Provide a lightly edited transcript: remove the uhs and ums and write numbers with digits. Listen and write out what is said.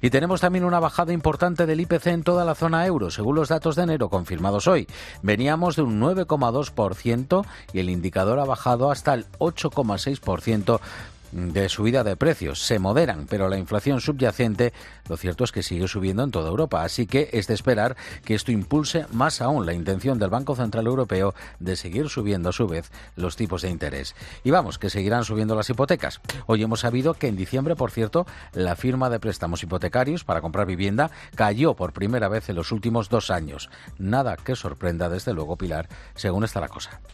Y tenemos también una bajada importante del IPC en toda la zona euro, según los datos de enero confirmados hoy. Veníamos de un 9,2% y el indicador ha bajado hasta el 8,6% de subida de precios. Se moderan, pero la inflación subyacente, lo cierto es que sigue subiendo en toda Europa. Así que es de esperar que esto impulse más aún la intención del Banco Central Europeo de seguir subiendo a su vez los tipos de interés. Y vamos, que seguirán subiendo las hipotecas. Hoy hemos sabido que en diciembre, por cierto, la firma de préstamos hipotecarios para comprar vivienda cayó por primera vez en los últimos 2 años. Nada que sorprenda, desde luego, Pilar, según está la cosa.